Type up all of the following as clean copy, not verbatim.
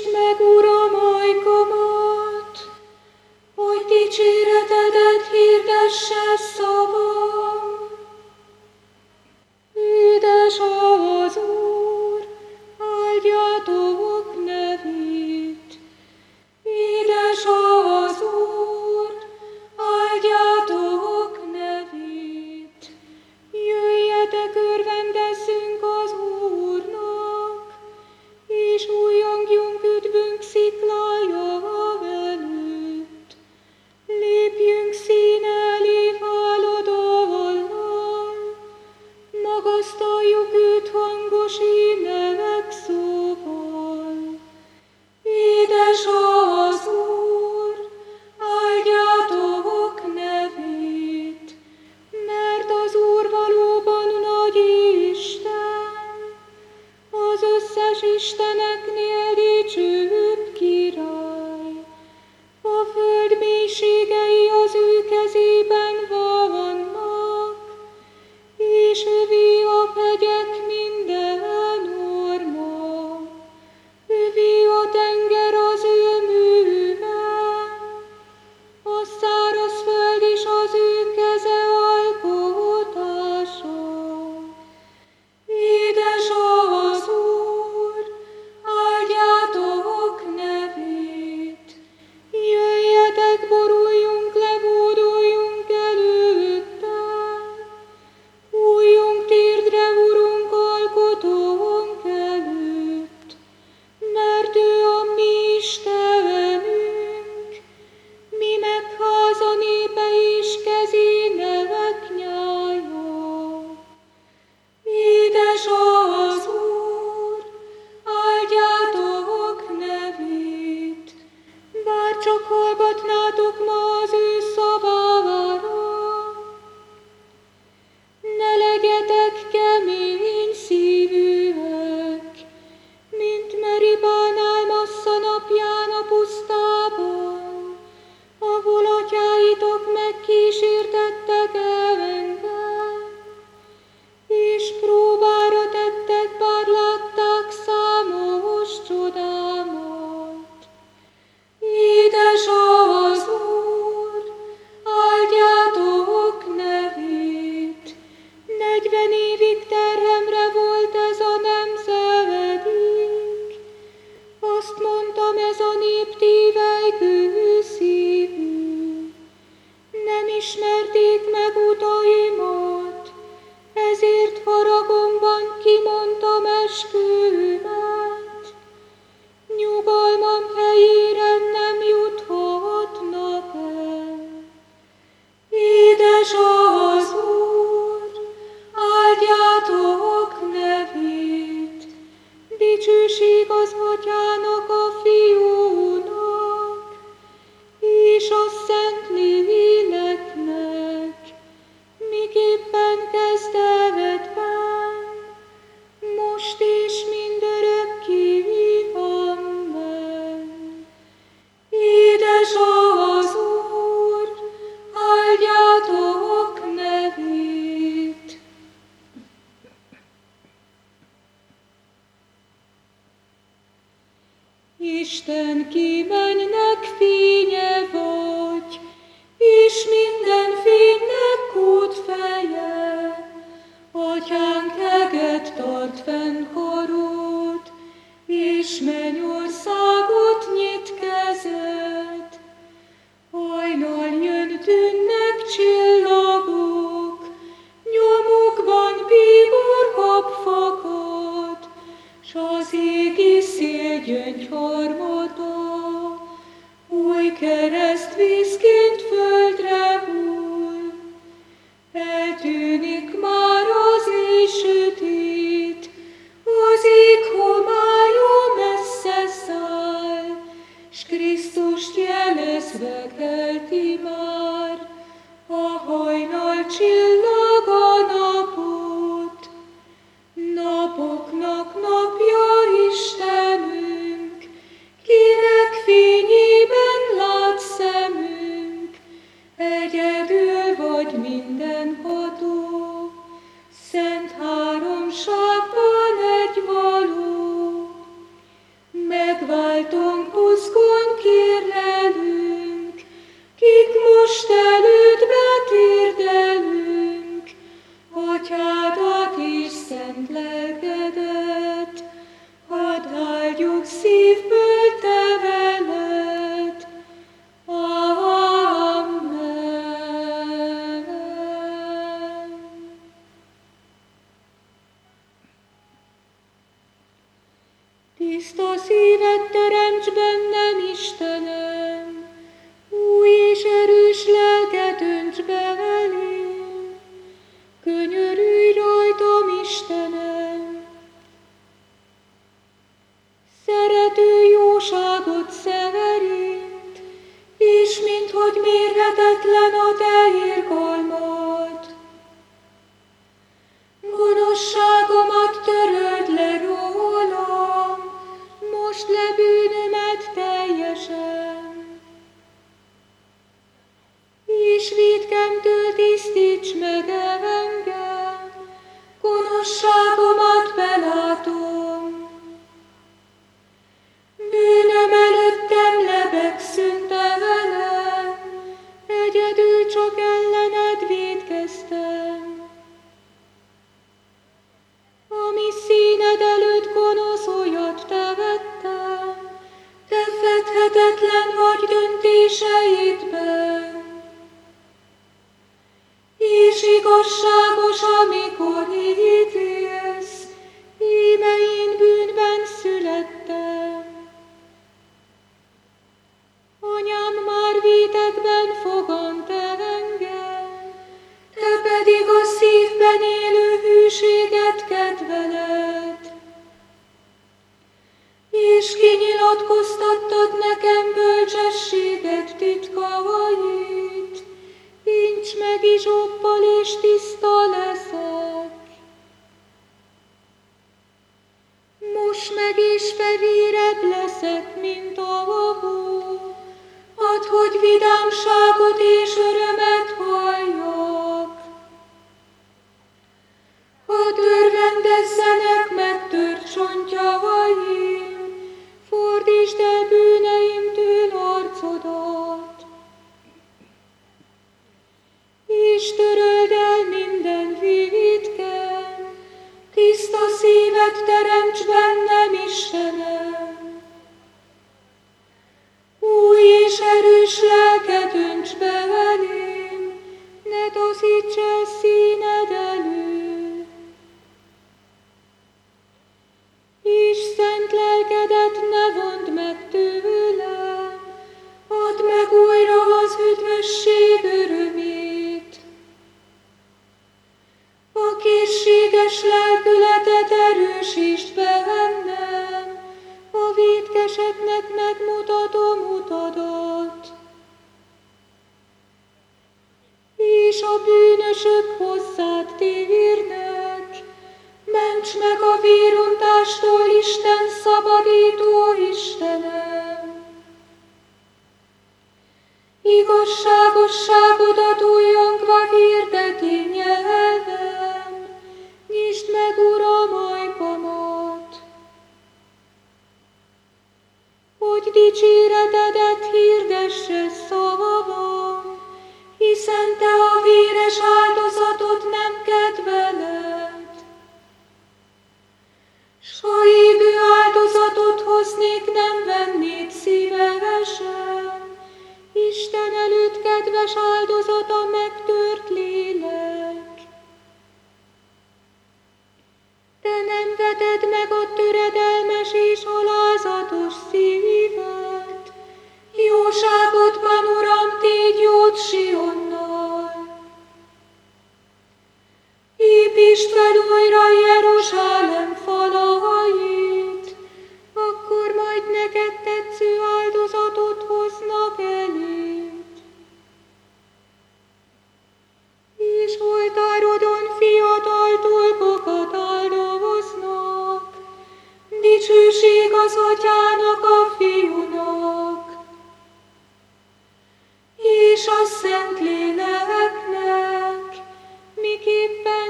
Szítsd meg, Uram, ajkamat, hogy dicséretedet hirdesse szavam. Édes az Úr, áldjátok nevét. Édes az Úr, áldjátok nevét. Jöjjetek, örvendezzünk az Úrnak, és újjongjunk üdvünk sziklája előtt. Lépjünk színe elé háladallal, magasztaljuk őt hangos énemek szóval. Édes az Úr, áldjátok nevét, mert az Úr valóban nagy Isten, az összes isteneknél dicsőbb király. A föld mélységei az ő kezében vannak, és övé a hegyek minden orma. Övé a tenger az ő műve, a száraz föld is az ő keze alkotása. Édes az Úr, áldjátok nevét. Jöjjetek, boruljunk le, bódoljunk előtte. Hújjunk térdre, Urunk, alkotónk előtt, mert ő a mi Istenünk, mi meg háza népe és kezének nyája. Édes az Úr, áldjátok nevét, bár csak hallgatnátok ma az ő szavára. Ne legyetek kemény szívűek, mint Meribánál Massza napján a pusztában, ahol atyáitok megkísértettek engem, és próbára tettek, bár látták számos csodámat. Édes az Úr, áldjátok nevét. 40 évig terhemre volt ez a nemzedék. Azt mondtam, ez a nép tévelykő szívű. Nem ismerték meg utaimat, ezért haragomban kimondtam eskümet. Nyugalmam helyére nem juthatnak el. Édes az Úr, áldjátok nevét. Dicsőség az Atyának, a Fiúnak, és a Szent Léleknek, miképpen kezdetben, most és mindörökké. Amen. Édes az Úr, áldjátok nevét. Isten kimennek fénye vagy, és minden fénynek kútfeje. Atyánk eget tart fenn karod, és mennyországot nyit kezed. Hajnal jön, tűnnek csillagok, nyomukban bíbor hab fakad, s az égi szél gyöngyharmata, új kereszt vízként földre hull. Eltűnik már az éj sötét, az ég homálya messze száll, s Krisztust jelezve kelti már a hajnal csillag a napot. Napoknak napja Istenünk, kinek fényében lát szemünk. Egyedül vagy mindenható, szent háromságban egy való. megváltunk, buzgón kérlelünk, kik most elődbe térdelünk, Atyádat és szent lelkedet, hadd áldjuk szívből te veled. Amen. Tiszta szívet teremts bennem, Istenem, új és erős lelket önts be velém, könyörülj rajtam, Istenem. Szerető jóságot szerint, és minthogy mérhetetlen a te irgalmad. Gonoszságomat töröld le rólam, most le bűnömet teljesen. És vétkemtől tisztíts meg engem, gonoszságomat belátom. Bűnöm előttem lebegszünk te velem, egyedül csak ellened vétkeztem. Ami színed előtt gonosz, olyat te vettem, te fedhetetlen vagy döntéseidben. És igazságos, amikor ítélsz, íme én bűnben születtem. Anyám már vétekben fogant el engem, te pedig a szívben élő hűséget kedveled. És kinyilatkoztattad nekem bölcsességet titkait, nincs meg izsoppal és tiszta leszek. Most meg is fehérebb leszek, mint a babó, add, hogy vidámságot és örömet halljak. Hadd örvendezzenek megtört csontjaim, fordítsd el bűneimtől arcodat. És töröld el minden vétkem, tiszta szívet teremts bennem, Istenem. Új és erős lelket önts be velém, ne taszíts el színed elől. És szent lelkedet ne vondd meg tőlem, add meg újra az üdvösség örömét. A készséges lelkületet erősítsd be bennem, a vétkeseknek megmutatom utadat. És a bűnösök hozzád térnek, ments meg a vérontástól, Isten szabadító Istenem. Igazságosságodat újjongva hirdeti nyelvem, nyisd meg, Uram, ajkamat. Hogy dicséretedet hirdesse szavam, hiszen te a véres áldozatot nem kedveled. S ha égő áldozatot hoznék, nem vennéd szívesen, Isten előtt kedves áldozat a megtört lélek. Te nem veted meg a töredelmes és alázatos szívet, jóságodban, Uram, tégy jót Sionnal. Építsd fel újra Jeruzsálem falait, akkor majd neked tetsző áldozatot hoznak eléd. És oltárodon fiatal dolgokat áldoznak, dicsőség az Atyának, a Fiúnak, és a Szentléleknek, miképpen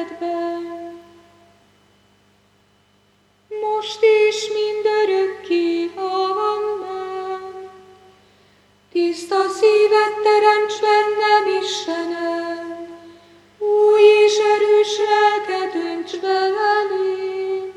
kezdetben, most és mindörökké. életet teremts bennem, Istenem, új és erős lelket önts be elém.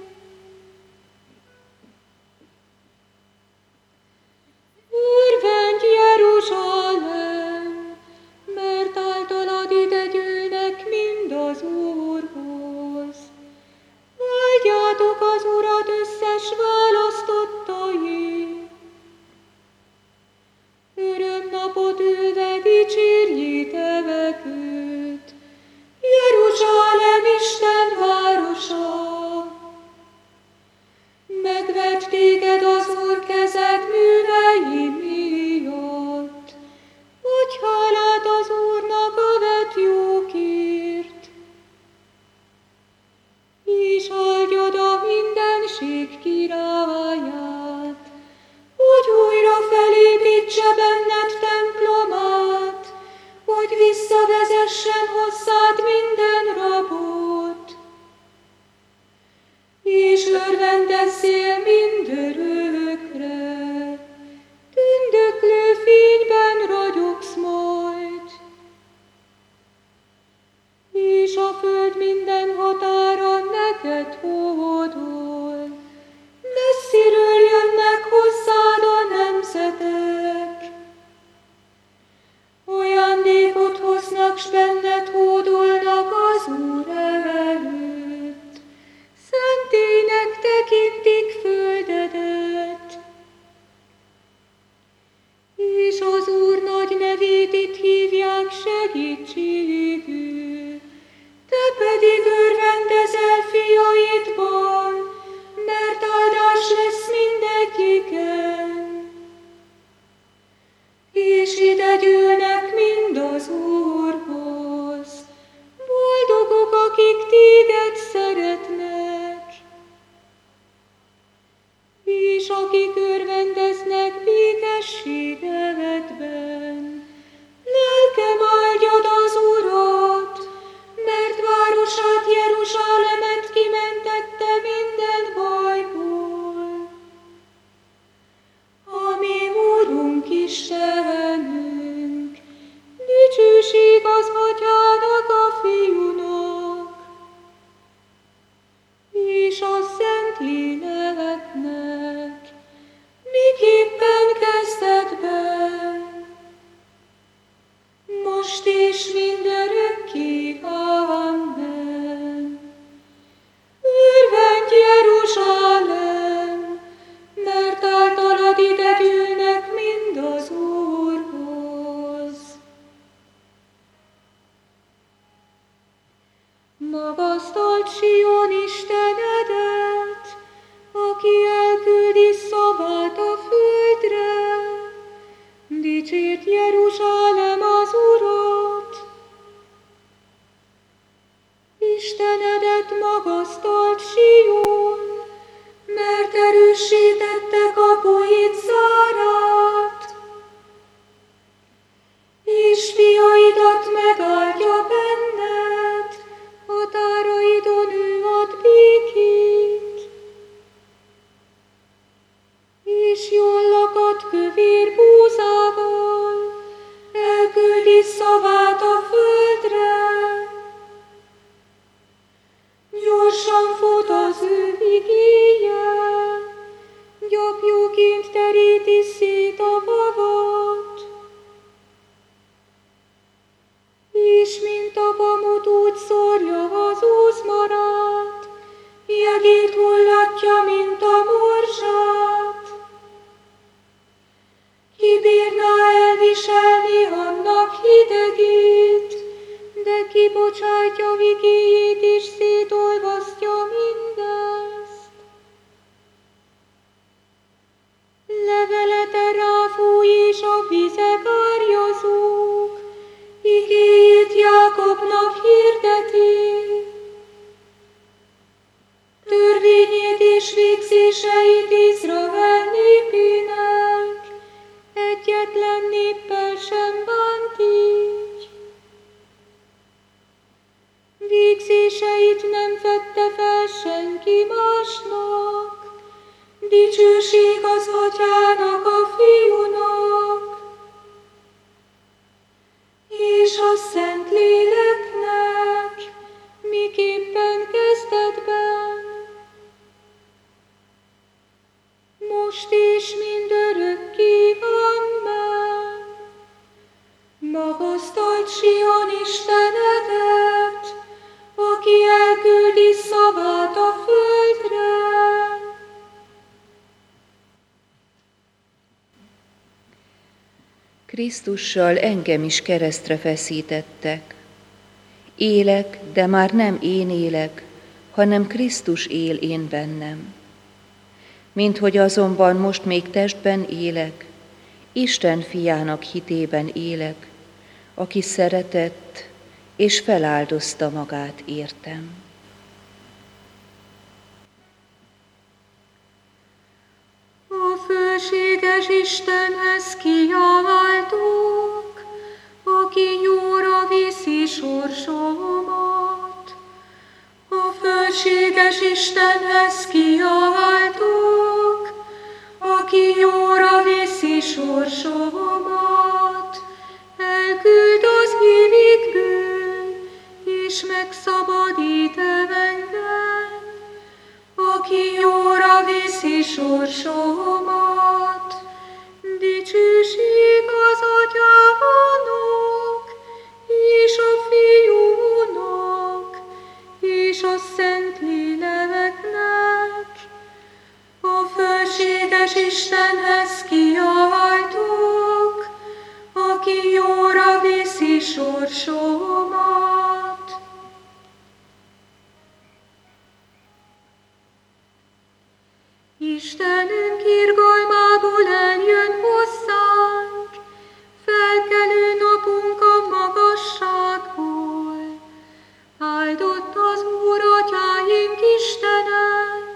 Örvendj, Jeruzsálem, mert általad ide gyűlnek mind az Úrhoz. Áldjátok az Urat összes választottai. Örömnapot ülve dicsérjétek őt, Jeruzsálem Isten városa. Megvett téged az Úr kezed művei miatt, adj hálát az Úrnak a vett jókért, és áldjad a mindenség királyát, hogy újra felépítse benned templomát, hogy visszavezessen hozzád minden rabot, és örvendezzél mindörökre, tündöklő fényben ragyogsz majd, és a föld minden határa neked hódol. Messziről jönnek hozzád a nemzetek, ajándékot hoznak, s benned hódolnak az Úr előtt. Szentélynek tekintik földedet, és az Úr nagy nevét itt hívják segítségül. Te pedig örvendezel fiaidban, mert áldás lesz mindegyiken. És ide gyűlnek mind az Úrhoz, boldogok, akik téged szeretnek, és akik örvendeznek békességevedben. Lelkem, áldjad az Urat, mert városát, Jeruzsálemet kimentette minden bajból. Ami Úrunk Istenünk, dicsőség az Atyának, a Fiúnak, és a Szentléleknek, miképpen kezdetben, most és mindörökké. Amen. Örvendj, Jeruzsálem, mert általad ide gyűlnek mind az Úrhoz. Magasztald Sion Istenedet, aki elküldi szavát a földre. Dicsérd Jeruzsálem az Urat. Istenedet magasztald Sion, mert erősítette kapuit zárát, és fiaidat megáldja benned, határaidon ő ad békét, és jól lakat kövér búzával, elküldi szavát a földre. Gyorsan fut az ő igéje, gyapjóként teríti szét a vavat, és mint a pamut úgy szórja az úszmarat, jegét hullatja, mint a morzsát. Ki bírná elviselni annak hidegét, de kibocsátja vigéjét és szétolvasztja mindezt. Levelete ráfúj és a vizek árjazók, igéjét Jákobnak hirdeti. Törvényét és végzéseit Izrael népének, egyetlen néppel sem bánt így. Végzéseit nem fedte fel senki másnak, dicsőség az Atyának, a Fiúnak, most is mindörökké. Amen. Magasztalt Sion Istenedet, aki elküldi szavát a földre. Krisztussal engem is keresztre feszítettek. Élek, de már nem én élek, hanem Krisztus él én bennem. Minthogy azonban most még testben élek, Isten fiának hitében élek, aki szeretett és feláldozta magát értem. A fölséges Istenhez kiáltok, aki jóra viszi sorsomat. A fölséges Istenhez kiáltok, aki jóra viszi sorsomat. Elküld az évikből, és megszabadít engem, aki jóra viszi sorsomat. Dicsőség az Atyának, és a Fiúnak, és a Szentléleknek. A fölséges Istenhez kiáltok, aki jóra viszi sorsomat. Istenünk irgalmából eljön hozzánk, felkelő napunk a magasságból. Áldott az Úr atyáink Istene,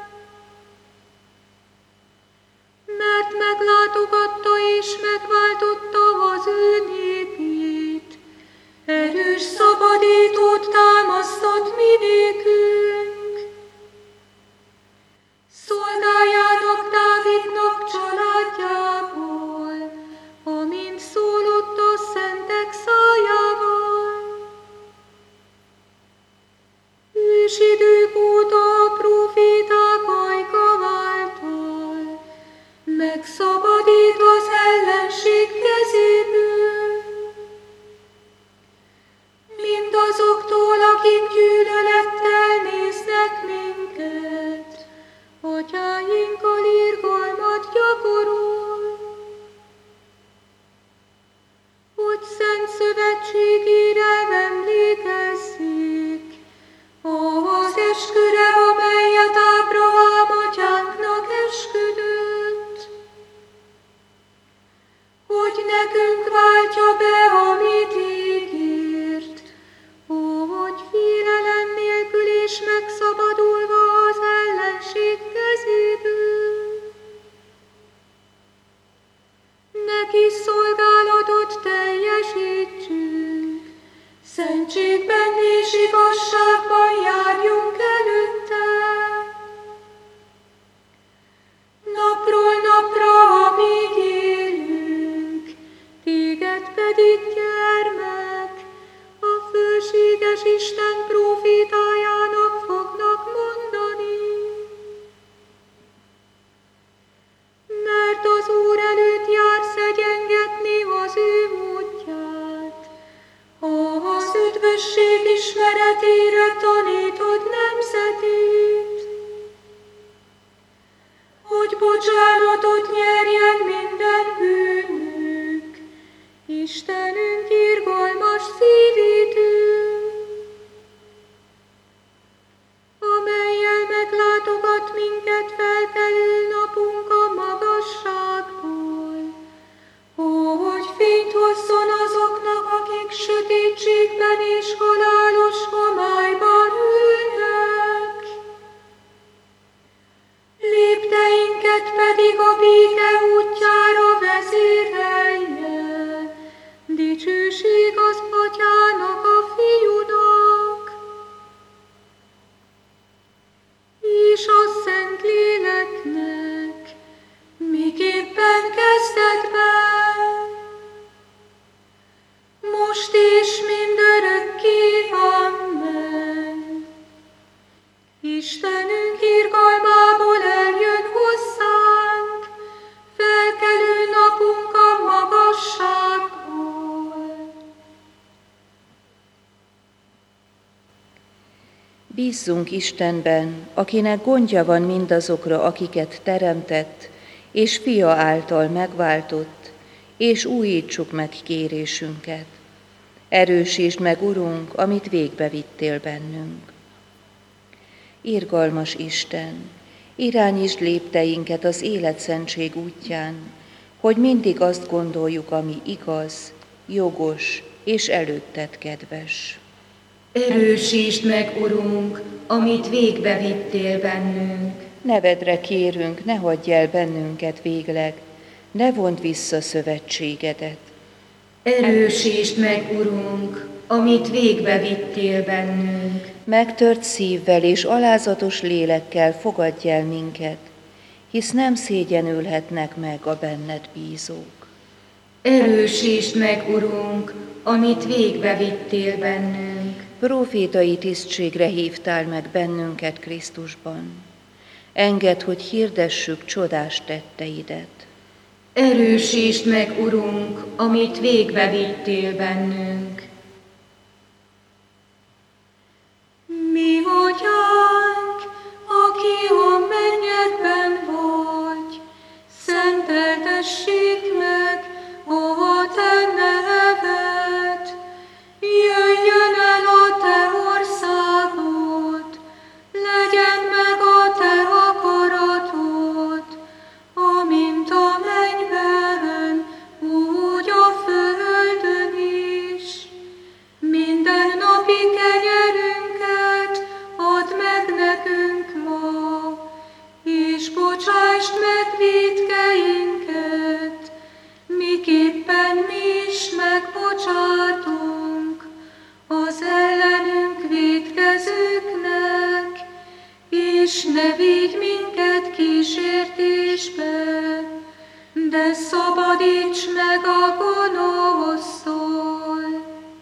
mert meglátogatta és megváltotta az ő népét. Erős szabadítót támasztott mi nékünk. Szolgáljátok Dávidnak családjából, amint szólott a szentek szájával. Ősidők óta a proféták ajka által megszabadít az ellenség kezéből. Mindazoktól, akik gyűlölettel néznek minket, atyáinkkal irgalmat gyakorol, hogy szent szövetségére emlékezzék, az esküre, amelyet Ábrahám atyánknak esküdött, hogy nekünk váltja be, amit ígért, hogy félelem nélkül és megszabadulva az ellenség kezéből. Neki szolgálatot teljesítsünk, szentségben és igazságban járjunk előtte. Napról napra, amíg élünk, téged pedig, gyermek, a fölséges Isten prófétájának fognak mondani. Mert az Úr előtt jár szegyengetni az ő útját, az üdvösség ismeretére tanítod nemzetét, hogy bocsánatot nyerjen minden bűnünk, Istenünk irgalmas szívítő, amellyel meglátogat minket felkelő napunk a magasságból, hogy fényt hozzon azoknak, akik sötétségben és halálos homályban ülnek. Lépteinket pedig a béke útjára vezérelje, dicsőség az Atyának, a Fiúnak, és a Szentléleknek, miképpen kezdetben, most és mindörökké. Amen. Istenünk irgalmából eljön hozzánk, Bízzunk Istenben, akinek gondja van mindazokra, akiket teremtett, és Fia által megváltott, és újítsuk meg kérésünket. Erősítsd meg, Urunk, amit végbevittél bennünk. Irgalmas Isten, irányítsd lépteinket az életszentség útján, hogy mindig azt gondoljuk, ami igaz, jogos és előtted kedves. Erősítsd meg, Urunk, amit végbevittél bennünk. Nevedre kérünk, ne hagyj el bennünket végleg, ne vondd vissza szövetségedet. Erősítsd meg, Urunk, amit végbevittél bennünk. Megtört szívvel és alázatos lélekkel fogadj el minket, hisz nem szégyenülhetnek meg a benned bízók. Erősítsd meg, Urunk, amit végbevittél bennünk. Profétai tisztségre hívtál meg bennünket Krisztusban. Engedd, hogy hirdessük csodás tetteidet. Erősítsd meg, Urunk, amit végbevittél bennünk. Mi atyánk, aki a mennyekben vagy, szenteltessék meg a te neved. Jöjjön el a te országod, legyen meg a te akaratod, amint a mennyben, úgy a földön is. Minden napi kenyerünket add meg nekünk ma, és bocsásd meg vétkeinket, miképpen mi is megbocsátunk az ellenünk vétkezőknek, és ne vigy minket kísértésbe, de szabadíts meg a gonosztól.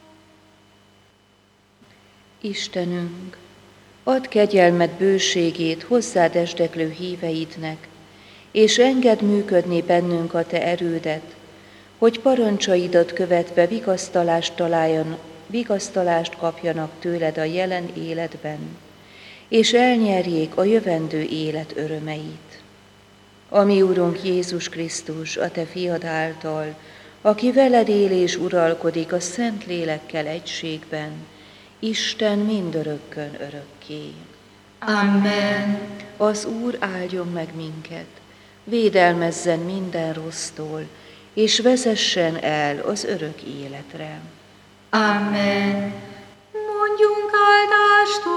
Istenünk, add kegyelmed bőségét hozzád esdeklő híveidnek, és engedd működni bennünk a te erődet, hogy parancsaidat követve vigasztalást kapjanak tőled a jelen életben, és elnyerjék a jövendő élet örömeit. Ami Urunk Jézus Krisztus, a te fiad által, aki veled él és uralkodik a Szent Lélekkel egységben, Isten mindörökkön örökké. Amen. Az Úr áldjon meg minket, védelmezzen minden rossztól, és vezessen el az örök életre. Amen. Mondjunk áldást